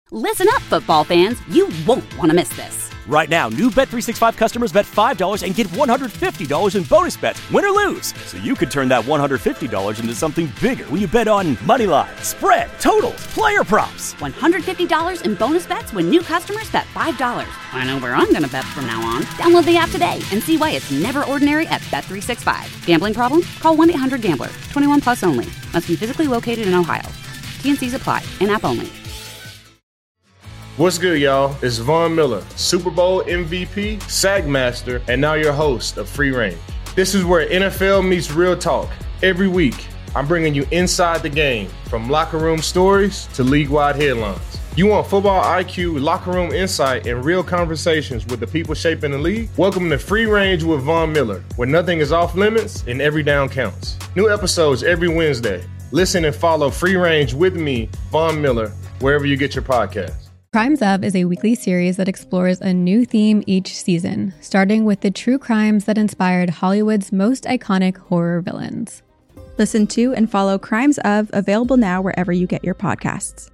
Listen up, football fans. You won't want to miss this. Right now, new Bet365 customers bet $5 and get $150 in bonus bets, win or lose. So you could turn that $150 into something bigger when you bet on money line, spread, totals, player props. $150 in bonus bets when new customers bet $5. I know where I'm going to bet from now on. Download the app today and see why it's never ordinary at Bet365. Gambling problem? Call 1-800-GAMBLER. 21 plus only. Must be physically located in Ohio. T&Cs apply. In-app only. What's good, y'all? It's Von Miller, Super Bowl MVP, Sack Master, and now your host of Free Range. This is where NFL meets real talk. Every week, I'm bringing you inside the game, from locker room stories to league-wide headlines. You want football IQ, locker room insight, and real conversations with the people shaping the league? Welcome to Free Range with Von Miller, where nothing is off limits and every down counts. New episodes every Wednesday. Listen and follow Free Range with me, Von Miller, wherever you get your podcasts. Crimes Of is a weekly series that explores a new theme each season, starting with the true crimes that inspired Hollywood's most iconic horror villains. Listen to and follow Crimes Of, available now wherever you get your podcasts.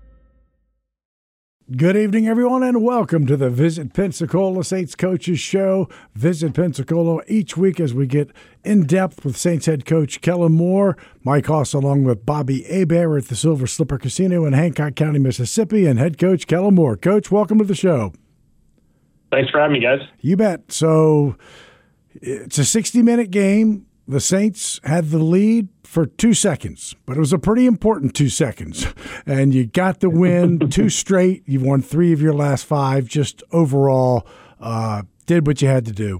Good evening, everyone, and welcome to the Visit Pensacola Saints Coaches Show. Visit Pensacola each week as we get in-depth with Saints head coach Kellen Moore. Mike Hoss along with Bobby Hebert at the Silver Slipper Casino in Hancock County, Mississippi, and head coach Kellen Moore. Coach, welcome to the show. Thanks for having me, guys. You bet. So it's a 60-minute game. The Saints had the lead for 2 seconds, but it was a pretty important 2 seconds. And you got the win, 2 straight. You won 3 of your last 5. Just overall, did what you had to do.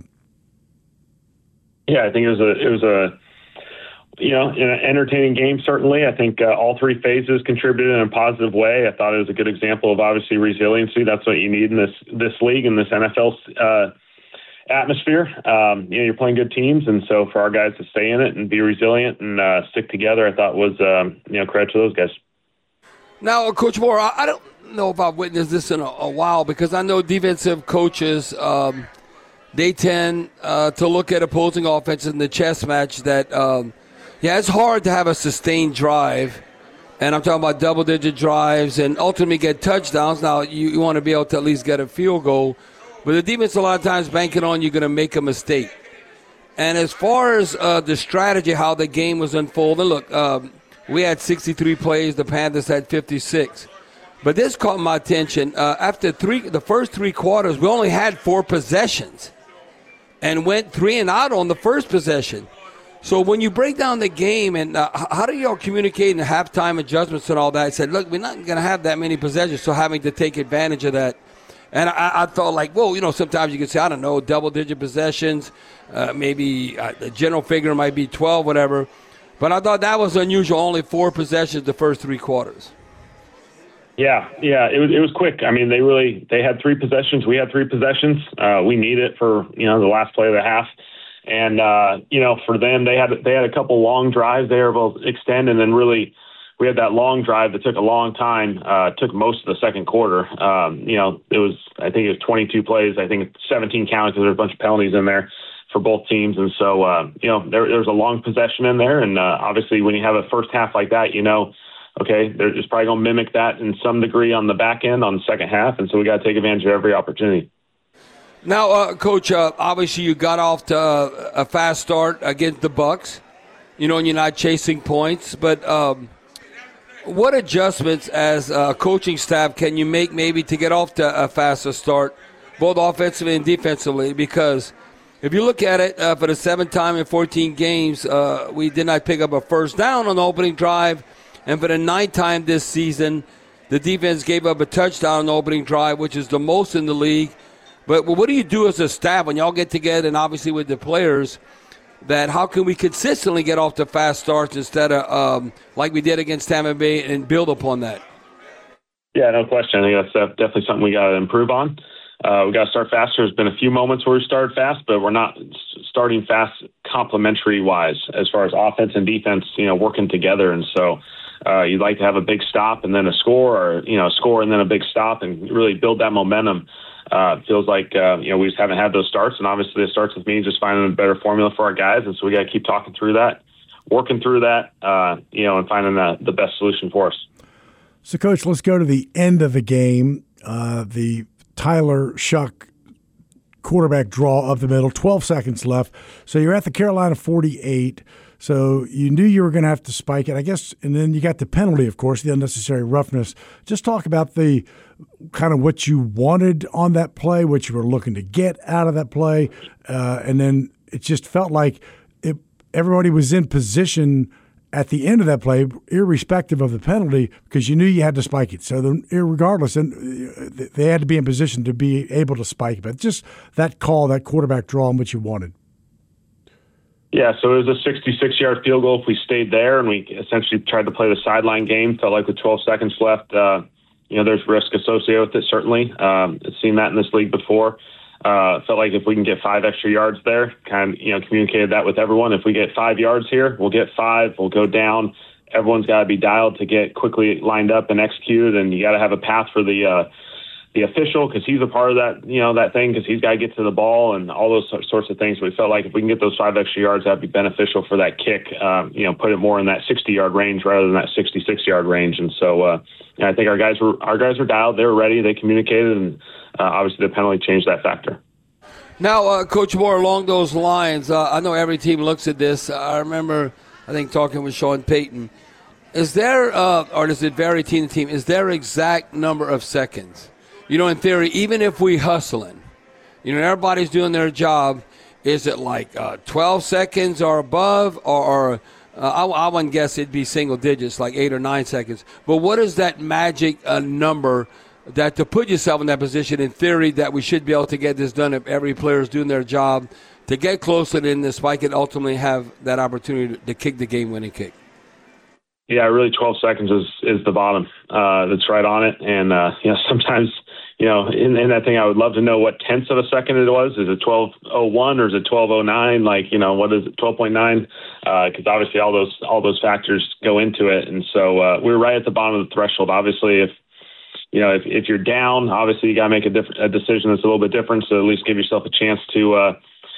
Yeah, I think it was a an entertaining game. Certainly, I think all 3 phases contributed in a positive way. I thought it was a good example of obviously resiliency. That's what you need in this league, in this NFL atmosphere. You're playing good teams, and so for our guys to stay in it and be resilient and stick together, I thought was credit to those guys. Now, Coach Moore, I don't know if I've witnessed this in a while, because I know defensive coaches they tend to look at opposing offenses in the chess match that it's hard to have a sustained drive, and I'm talking about double-digit drives and ultimately get touchdowns. Now, you want to be able to at least get a field goal. But the defense a lot of times banking on you're going to make a mistake. And as far as the strategy, how the game was unfolding, look, we had 63 plays. The Panthers had 56. But this caught my attention. After the first 3 quarters, we only had 4 possessions and went 3 and out on the first possession. So when you break down the game, and how do y'all communicate in the halftime adjustments and all that? I said, look, we're not going to have that many possessions, so having to take advantage of that. And I thought, sometimes you can say, I don't know, double-digit possessions, maybe the general figure might be 12, whatever. But I thought that was unusual, only 4 possessions the first 3 quarters. Yeah, it was quick. I mean, they had 3 possessions. We had 3 possessions. We need it for, the last play of the half. And, for them, they had a couple long drives there, both extend, and then really we had that long drive that took a long time, took most of the second quarter. I think it was 22 plays. I think 17 counted because there were a bunch of penalties in there for both teams. And so, there was a long possession in there. And obviously when you have a first half like that, okay, they're just probably going to mimic that in some degree on the back end on the second half. And so we got to take advantage of every opportunity. Now, Coach, obviously you got off to a fast start against the Bucs, and you're not chasing points. But what adjustments as a coaching staff can you make maybe to get off to a faster start, both offensively and defensively? Because if you look at it, for the 7th time in 14 games, we did not pick up a first down on the opening drive. And for the 9th time this season, the defense gave up a touchdown on the opening drive, which is the most in the league. But what do you do as a staff when y'all get together and obviously with the players, that how can we consistently get off to fast starts instead of like we did against Tampa Bay and build upon that? Yeah, no question. I think that's definitely something we got to improve on. We got to start faster. There's been a few moments where we started fast, but we're not starting fast complementary-wise as far as offense and defense, working together. And so you'd like to have a big stop and then a score, or, a score and then a big stop, and really build that momentum. It feels like, we just haven't had those starts. And obviously it starts with me just finding a better formula for our guys. And so we got to keep talking through that, working through that, and finding the best solution for us. So, Coach, let's go to the end of the game. The Tyler Shuck quarterback draw up the middle, 12 seconds left. So you're at the Carolina 48. So you knew you were going to have to spike it, I guess, and then you got the penalty, of course, the unnecessary roughness. Just talk about the kind of what you wanted on that play, what you were looking to get out of that play, and then it just felt like everybody was in position at the end of that play, irrespective of the penalty, because you knew you had to spike it. So regardless, they had to be in position to be able to spike it. But just that call, that quarterback draw, and what you wanted. Yeah, so it was a 66-yard field goal if we stayed there, and we essentially tried to play the sideline game. Felt like with 12 seconds left, there's risk associated with it, certainly. I've seen that in this league before. Felt like if we can get 5 extra yards there, communicated that with everyone. If we get 5 yards here, we'll get 5. We'll go down. Everyone's got to be dialed to get quickly lined up and executed, and you got to have a path for the official, because he's a part of that, that thing, because he's got to get to the ball and all those sorts of things. We felt like if we can get those 5 extra yards, that'd be beneficial for that kick. Put it more in that 60-yard range rather than that 66-yard range. And so I think our guys were dialed. They were ready. They communicated, and obviously the penalty changed that factor. Now, Coach Moore, along those lines, I know every team looks at this. I remember, talking with Sean Payton. Is there, or does it vary team to team, is there exact number of seconds? In theory, even if we hustling, everybody's doing their job, is it like 12 seconds or above, or I wouldn't guess it'd be single digits, like 8 or 9 seconds. But what is that magic number that to put yourself in that position, in theory, that we should be able to get this done if every player is doing their job to get closer in the spike and ultimately have that opportunity to kick the game-winning kick? Yeah, really 12 seconds is the bottom. That's right on it. And, sometimes – in that thing, I would love to know what tenths of a second it was. Is it 12:01 or is it 12:09? What is it, 12.9? Because obviously all those factors go into it. And so we're right at the bottom of the threshold. Obviously, if you're down, obviously you got to make a decision that's a little bit different. So at least give yourself a chance to,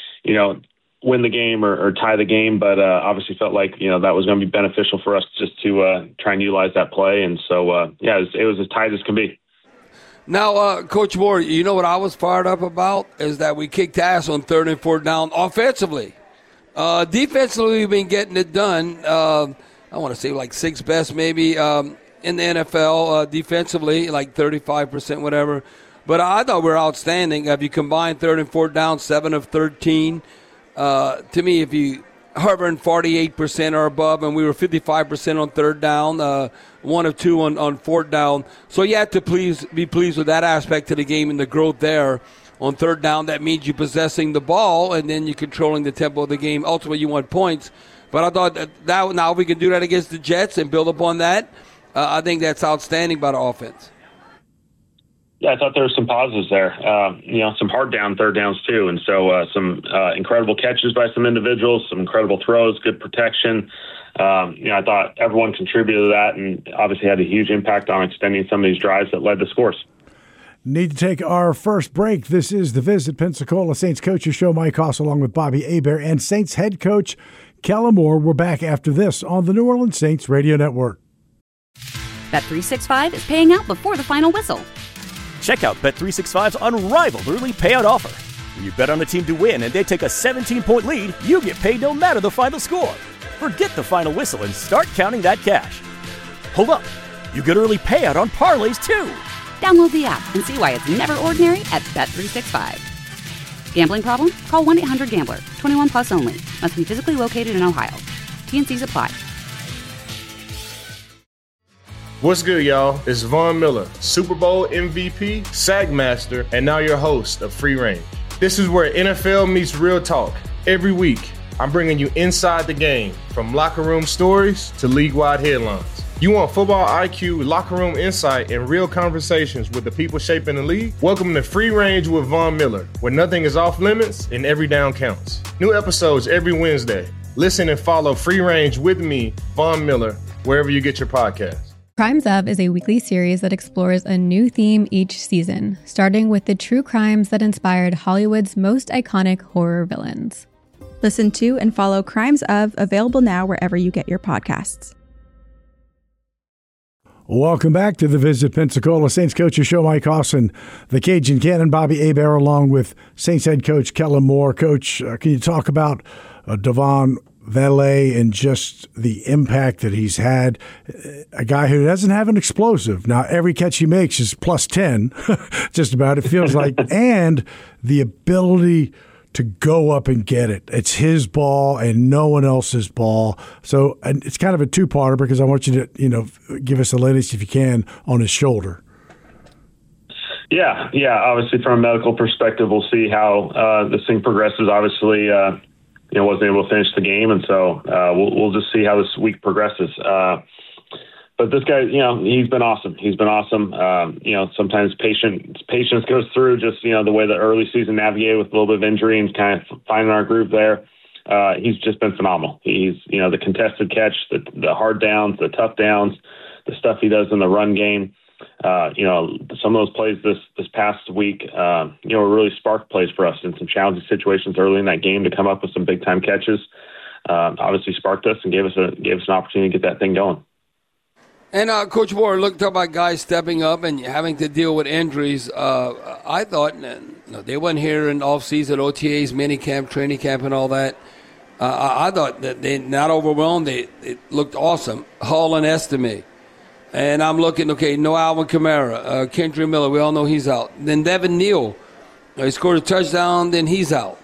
win the game or tie the game. But obviously felt like that was going to be beneficial for us just to try and utilize that play. And so it was as tight as can be. Now, Coach Moore, what I was fired up about is that we kicked ass on 3rd and 4th down offensively. Defensively, we've been getting it done. I want to say like 6th best maybe in the NFL defensively, like 35%, whatever. But I thought we were outstanding. If you combine 3rd and 4th down, 7 of 13. To me, if you hovering 48% or above, and we were 55% on 3rd down, 1 of 2 on 4th down. So you have to be pleased with that aspect of the game and the growth there. On 3rd down, that means you possessing the ball, and then you're controlling the tempo of the game. Ultimately, you want points. But I thought that now we can do that against the Jets and build upon that. I think that's outstanding by the offense. Yeah, I thought there were some positives there. Some hard down 3rd downs too, and so some incredible catches by some individuals, some incredible throws, good protection. I thought everyone contributed to that, and obviously had a huge impact on extending some of these drives that led to scores. Need to take our first break. This is the Visit Pensacola Saints Coaches Show. Mike Hoss along with Bobby Hebert and Saints head coach Kellen Moore. We're back after this on the New Orleans Saints Radio Network. Bet365 is paying out before the final whistle. Check out Bet365's unrivaled early payout offer. When you bet on a team to win and they take a 17-point lead, you get paid no matter the final score. Forget the final whistle and start counting that cash. Hold up. You get early payout on parlays, too. Download the app and see why it's never ordinary at Bet365. Gambling problem? Call 1-800-GAMBLER. 21 plus only. Must be physically located in Ohio. T&Cs apply. What's good, y'all? It's Von Miller, Super Bowl MVP, Sack Master, and now your host of Free Range. This is where NFL meets real talk. Every week, I'm bringing you inside the game, from locker room stories to league-wide headlines. You want football IQ, locker room insight, and real conversations with the people shaping the league? Welcome to Free Range with Von Miller, where nothing is off limits and every down counts. New episodes every Wednesday. Listen and follow Free Range with me, Von Miller, wherever you get your podcasts. Crimes Of is a weekly series that explores a new theme each season, starting with the true crimes that inspired Hollywood's most iconic horror villains. Listen to and follow Crimes Of, available now wherever you get your podcasts. Welcome back to the Visit Pensacola Saints Coaches Show. Mike Austin, the Cajun Cannon, Bobby Hebert, along with Saints head coach Kellen Moore. Coach, can you talk about Devon Vele and just the impact that he's had? A guy who doesn't have an explosive. Now, every catch he makes is plus 10, just about, it feels like, and the ability to go up and get it. It's his ball and no one else's ball. So and it's kind of a two-parter because I want you to, give us the latest, if you can, on his shoulder. Yeah. Obviously, from a medical perspective, we'll see how this thing progresses. Obviously, wasn't able to finish the game, and so we'll just see how this week progresses. But this guy, he's been awesome. Sometimes patience goes through just, the way the early season navigated with a little bit of injury and kind of finding our groove there. He's just been phenomenal. He's, the contested catch, the hard downs, the tough downs, the stuff he does in the run game. Some of those plays this past week, were really spark plays for us in some challenging situations early in that game to come up with some big time catches. Obviously sparked us and gave us an opportunity to get that thing going. And Coach Moore, talk about guys stepping up and having to deal with injuries. I thought they weren't here in off-season, OTAs, minicamp, training camp, and all that. I thought that they're not overwhelmed. They looked awesome. Hall and Estime. And I'm looking, no Alvin Kamara, Kendrick Miller, we all know he's out. Then Devin Neal, he scored a touchdown, then he's out.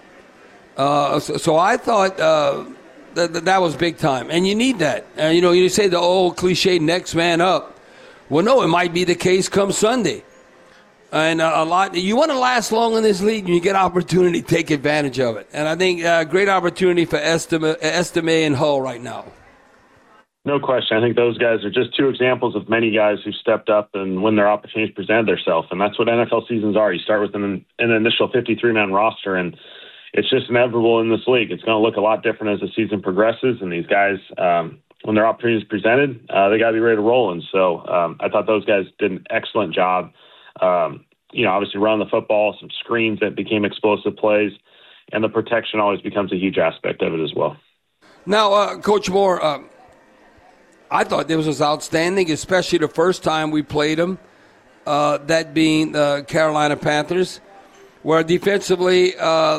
So I thought that was big time. And you need that. You say the old cliche, next man up. Well, no, it might be the case come Sunday. And you want to last long in this league, and you get opportunity to take advantage of it. And I think great opportunity for Estime and Hull right now. No question. I think those guys are just two examples of many guys who stepped up and when their opportunities presented themselves. And that's what NFL seasons are. You start with an initial 53-man roster, and it's just inevitable in this league. It's going to look a lot different as the season progresses. And these guys, when their opportunities presented, they got to be ready to roll. And so I thought those guys did an excellent job. Obviously running the football, some screens that became explosive plays, and the protection always becomes a huge aspect of it as well. Now, Coach Moore, I thought this was outstanding, especially the first time we played them, that being the Carolina Panthers, where defensively,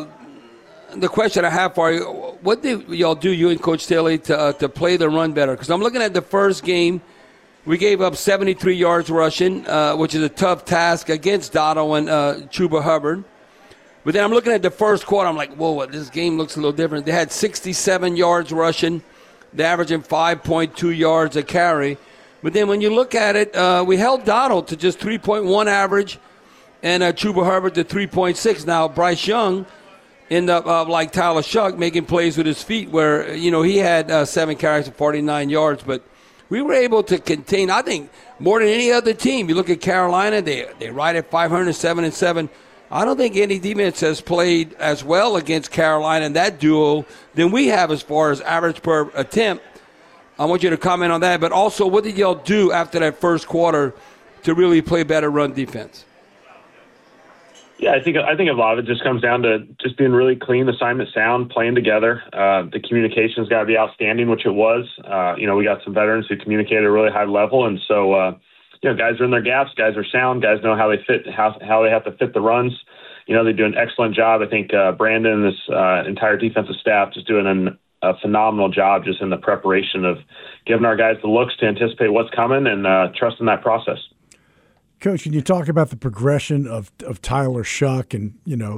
the question I have for you, what did y'all do, you and Coach Staley, to play the run better? Because I'm looking at the first game, we gave up 73 yards rushing, which is a tough task against Dotto and Chuba Hubbard. But then I'm looking at the first quarter, I'm like, whoa, this game looks a little different. They had 67 yards rushing. They're averaging 5.2 yards a carry. But then when you look at it, we held Donald to just 3.1 average and Chuba Hubbard to 3.6. Now, Bryce Young ended up like Tyler Shuck making plays with his feet where, he had 7 carries for 49 yards. But we were able to contain, I think, more than any other team. You look at Carolina, they ride at 507-7. I don't think any defense has played as well against Carolina in that duo than we have as far as average per attempt. I want you to comment on that. But also, what did y'all do after that first quarter to really play better run defense? Yeah, I think a lot of it just comes down to just being really clean, assignment sound, playing together. The communication's got to be outstanding, which it was. We got some veterans who communicate at a really high level, and so guys are in their gaps, guys are sound, guys know how they fit, how they have to fit the runs. They do an excellent job. I think Brandon and this entire defensive staff just doing a phenomenal job just in the preparation of giving our guys the looks to anticipate what's coming and trusting that process. Coach, can you talk about the progression of Tyler Shuck and,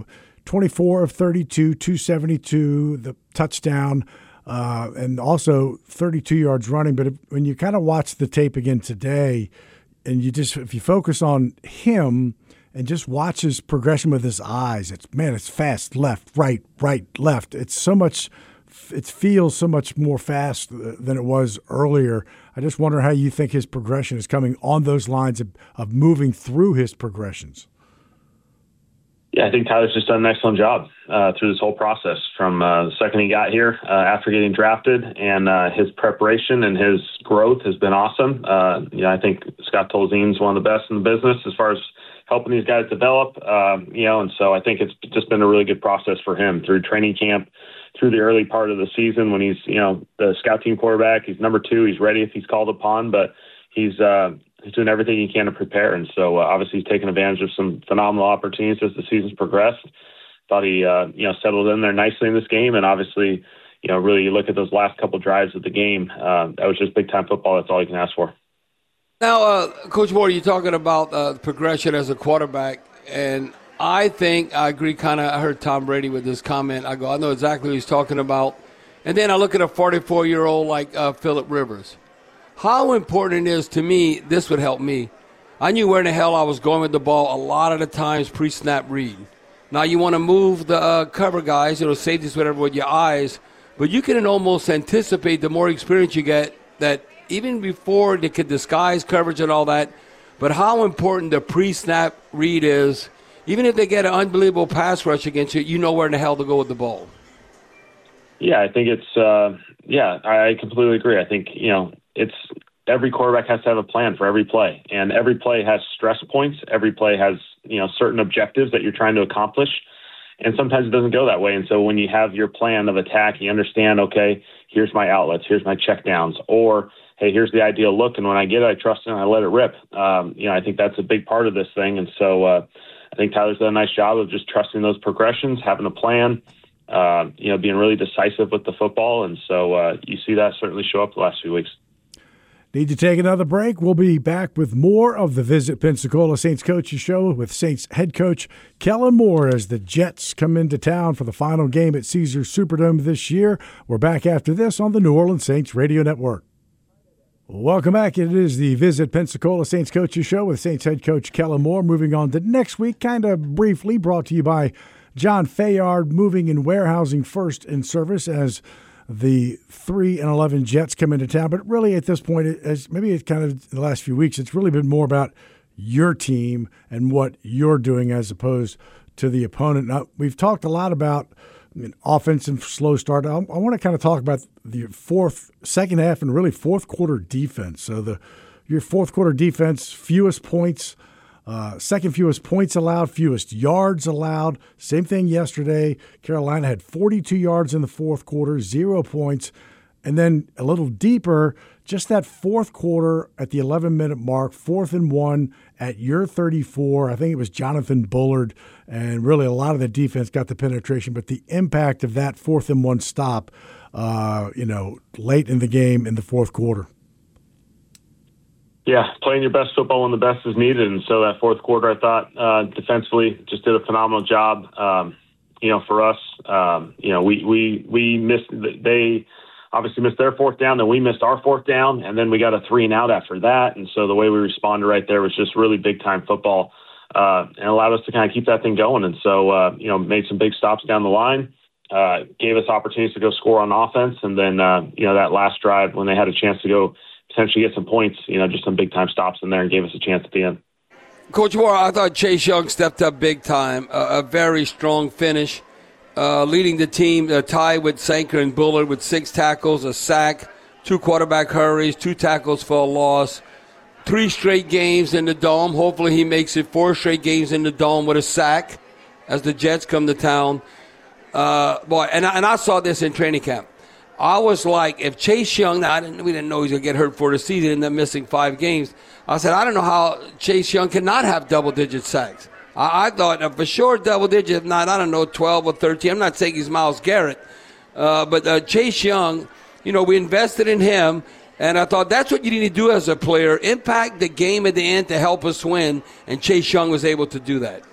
24 of 32, 272, the touchdown, and also 32 yards running. But when you kind of watch the tape again today, and if you focus on him and just watch his progression with his eyes, it's fast, left, right, left. It feels so much more fast than it was earlier. I just wonder how you think his progression is coming on those lines of moving through his progressions. Yeah, I think Tyler's just done an excellent job through this whole process from the second he got here after getting drafted, and his preparation and his growth has been awesome. I think Scott Tolzien's one of the best in the business as far as helping these guys develop, and so I think it's just been a really good process for him through training camp, through the early part of the season when he's, the scout team quarterback. He's number 2. He's ready if he's called upon, but he's he's doing everything he can to prepare. And so obviously he's taken advantage of some phenomenal opportunities as the season's progressed. Thought he, settled in there nicely in this game. And obviously, really you look at those last couple drives of the game, that was just big-time football. That's all you can ask for. Now, Coach Moore, you're talking about progression as a quarterback, and I think I agree I heard Tom Brady with this comment. I know exactly what he's talking about. And then I look at a 44-year-old like Phillip Rivers. How important it is to me, this would help me. I knew where in the hell I was going with the ball a lot of the times pre-snap read. Now, you want to move the cover guys, safeties, whatever, with your eyes, but you can almost anticipate the more experience you get that even before they could disguise coverage and all that, but how important the pre-snap read is. Even if they get an unbelievable pass rush against you, you know where in the hell to go with the ball. Yeah, I think it's I completely agree. I think, it's every quarterback has to have a plan for every play, and every play has stress points. Every play has, certain objectives that you're trying to accomplish, and sometimes it doesn't go that way. And so when you have your plan of attack, you understand, okay, here's my outlets, here's my checkdowns, or hey, here's the ideal look, and when I get it, I trust it and I let it rip. I think that's a big part of this thing. And so I think Tyler's done a nice job of just trusting those progressions, having a plan, being really decisive with the football. And so you see that certainly show up the last few weeks. Need to take another break. We'll be back with more of the Visit Pensacola Saints Coaches Show with Saints head coach Kellen Moore as the Jets come into town for the final game at Caesars Superdome this year. We're back after this on the New Orleans Saints Radio Network. Welcome back. It is the Visit Pensacola Saints Coaches Show with Saints head coach Kellen Moore. Moving on to next week, kind of briefly, brought to you by John Fayard Moving and Warehousing First in Service as the 3-11 Jets come into town. But really at this point, as maybe it's kind of the last few weeks, it's really been more about your team and what you're doing as opposed to the opponent. Now, we've talked a lot about offense and slow start. I want to kind of talk about the second half and really fourth quarter defense. So your fourth quarter defense, fewest points, second fewest points allowed, fewest yards allowed. Same thing yesterday. Carolina had 42 yards in the fourth quarter, 0 points. And then a little deeper, just that fourth quarter at the 11-minute mark, 4th and 1 at your 34. I think it was Jonathan Bullard, and really a lot of the defense got the penetration, but the impact of that 4th and 1 stop, late in the game in the fourth quarter. Yeah, playing your best football when the best is needed. And so that fourth quarter, I thought defensively just did a phenomenal job. For us, we missed. They obviously missed their fourth down, then we missed our fourth down, and then we got a 3-and-out after that. And so the way we responded right there was just really big-time football and allowed us to kind of keep that thing going. And so, made some big stops down the line, gave us opportunities to go score on offense. And then, that last drive when they had a chance to go potentially get some points, just some big-time stops in there and gave us a chance at the end. Coach Moore, I thought Chase Young stepped up big time, a very strong finish. Leading the team, tied with Sanker and Bullard with 6 tackles, a sack, 2 quarterback hurries, 2 tackles for a loss, 3 straight games in the Dome. Hopefully he makes it 4 straight games in the Dome with a sack as the Jets come to town. And I saw this in training camp. I was like, if Chase Young, we didn't know he was going to get hurt for the season and then missing 5 games. I said, I don't know how Chase Young cannot have double-digit sacks. I thought for sure double-digit, if not, 12 or 13. I'm not saying he's Myles Garrett. But Chase Young, we invested in him, and I thought that's what you need to do as a player, impact the game at the end to help us win, and Chase Young was able to do that.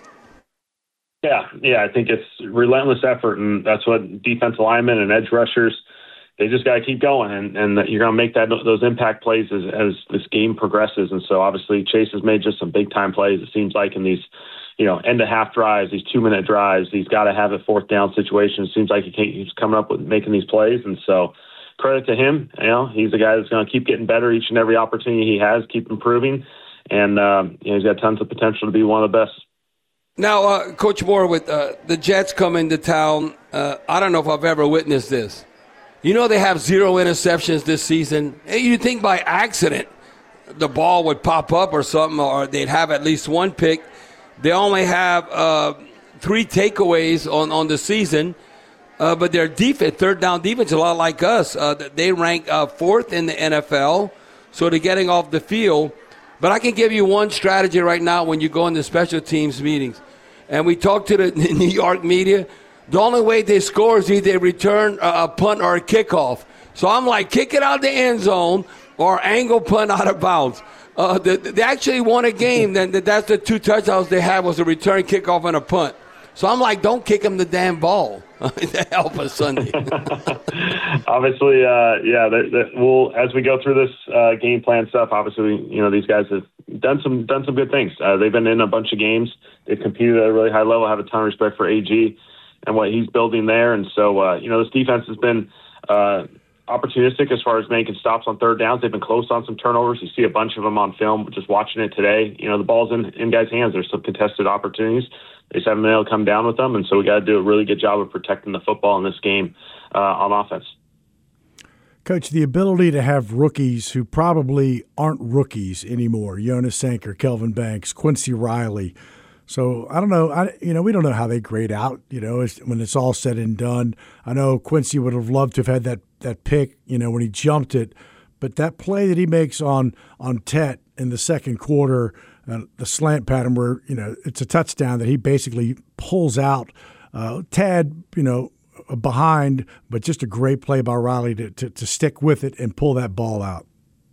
Yeah, I think it's relentless effort, and that's what defensive linemen and edge rushers, they just got to keep going, and you're going to make those impact plays as this game progresses. And so obviously Chase has made just some big-time plays, it seems like, in these end-of-half drives, these 2-minute drives. He's got to have a fourth down situation. It seems like he's coming up with making these plays. And so credit to him. He's the guy that's going to keep getting better each and every opportunity he has, keep improving. And he's got tons of potential to be one of the best. Now, Coach Moore, with the Jets coming to town, I don't know if I've ever witnessed this. They have 0 interceptions this season. You'd think by accident the ball would pop up or something, or they'd have at least 1 pick. They only have 3 takeaways on the season, but their defense, third down defense, a lot like us. They rank 4th in the NFL, so they're getting off the field. But I can give you one strategy right now when you go into special teams meetings. And we talk to the New York media. The only way they score is either they return a punt or a kickoff. So I'm like, kick it out the end zone or angle punt out of bounds. They actually won a game. That's the 2 touchdowns they had was a return kickoff and a punt. So I'm like, don't kick them the damn ball to help us Sunday. Obviously, we'll as we go through this game plan stuff. Obviously, these guys have done some good things. They've been in a bunch of games. They've competed at a really high level. I have a ton of respect for AG and what he's building there. And so, this defense has been opportunistic as far as making stops on third downs. They've been close on some turnovers. You see a bunch of them on film. Just watching it today, the ball's in guys' hands. There's some contested opportunities. They just haven't been able to come down with them, and so we got to do a really good job of protecting the football in this game on offense. Coach, the ability to have rookies who probably aren't rookies anymore, Jonas Sanker, Kelvin Banks, Quincy Riley. So I don't know, we don't know how they grade out, when it's all said and done. I know Quincy would have loved to have had that pick, when he jumped it, but that play that he makes on Tet in the second quarter, the slant pattern where, it's a touchdown that he basically pulls out Tad, behind, but just a great play by Riley to stick with it and pull that ball out.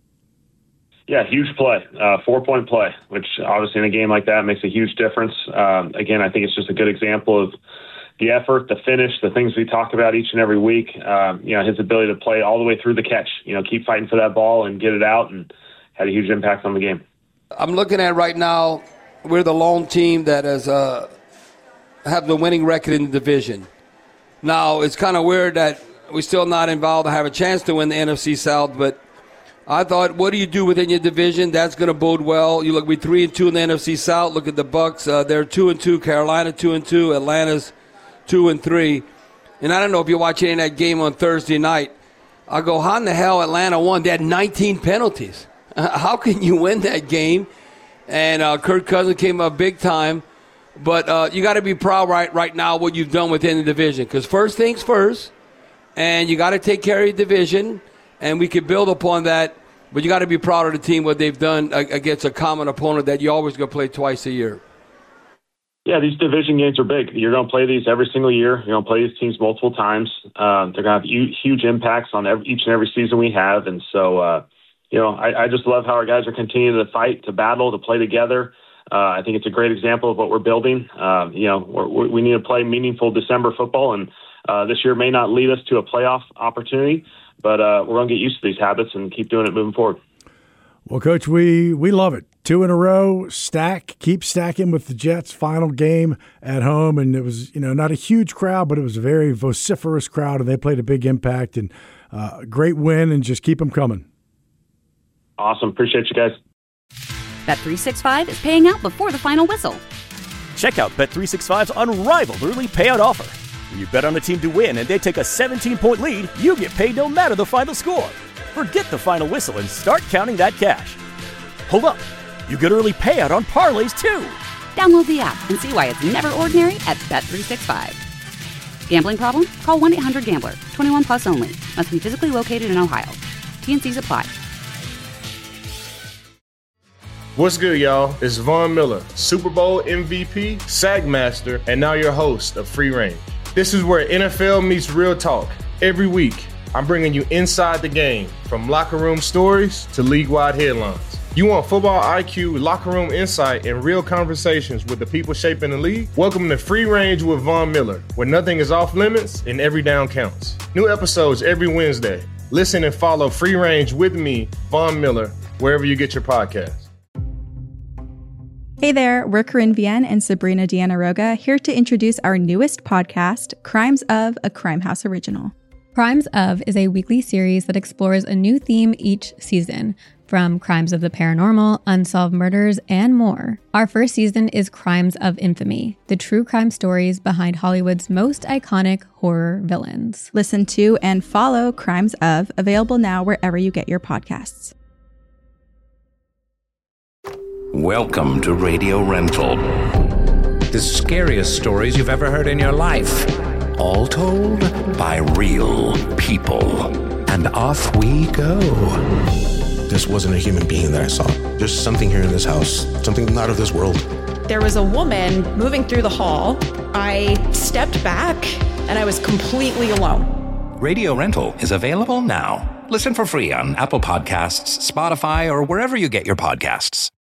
Yeah, huge play, 4-point play, which obviously in a game like that makes a huge difference. Again, I think it's just a good example of the effort, the finish, the things we talk about each and every week. His ability to play all the way through the catch, keep fighting for that ball and get it out, and had a huge impact on the game. I'm looking at right now, we're the lone team that has have the winning record in the division. Now, it's kind of weird that we're still not involved to have a chance to win the NFC South, but I thought, what do you do within your division? That's going to bode well. You look, we're 3-2 in the NFC South. Look at the Bucks; they're 2-2. Carolina 2-2. Atlanta's 2-3. And I don't know if you're watching in that game on Thursday night. I go, how in the hell Atlanta won? They had 19 penalties. How can you win that game? And Kirk Cousins came up big time. But you got to be proud right now what you've done within the division. Because first things first, and you got to take care of your division, and we can build upon that. But you got to be proud of the team, what they've done against a common opponent that you always going to play twice a year. Yeah, these division games are big. You're going to play these every single year. You're going to play these teams multiple times. They're going to have huge impacts on each and every season we have. And so, I just love how our guys are continuing to fight, to battle, to play together. I think it's a great example of what we're building. We need to play meaningful December football, and this year may not lead us to a playoff opportunity, but we're going to get used to these habits and keep doing it moving forward. Well, Coach, we love it. 2 in a row, keep stacking with the Jets. Final game at home, and it was not a huge crowd, but it was a very vociferous crowd, and they played a big impact, and great win, and just keep them coming. Awesome. Appreciate you guys. Bet365 is paying out before the final whistle. Check out Bet365's unrivaled early payout offer. When you bet on a team to win and they take a 17-point lead, you get paid no matter the final score. Forget the final whistle and start counting that cash. Hold up. You get early payout on parlays, too. Download the app and see why it's never ordinary at Bet365. Gambling problem? Call 1-800-GAMBLER. 21 plus only. Must be physically located in Ohio. T&Cs apply. What's good, y'all? It's Von Miller, Super Bowl MVP, Sack Master, and now your host of Free Range. This is where NFL meets real talk. Every week, I'm bringing you inside the game, from locker room stories to league-wide headlines. You want football IQ, locker room insight, and real conversations with the people shaping the league? Welcome to Free Range with Von Miller, where nothing is off limits and every down counts. New episodes every Wednesday. Listen and follow Free Range with me, Von Miller, wherever you get your podcasts. Hey there, we're Corinne Vienne and Sabrina Diana-Roga here to introduce our newest podcast, Crimes of, a Crime House original. Crimes of is a weekly series that explores a new theme each season, from crimes of the paranormal, unsolved murders, and more. Our first season is Crimes of Infamy, the true crime stories behind Hollywood's most iconic horror villains. Listen to and follow Crimes of, available now wherever you get your podcasts. Welcome to Radio Rental. The scariest stories you've ever heard in your life. All told by real people. And off we go. this wasn't a human being that I saw. There's something here in this house, something not of this world. There was a woman moving through the hall. I stepped back and I was completely alone. Radio Rental is available now. Listen for free on Apple Podcasts, Spotify, or wherever you get your podcasts.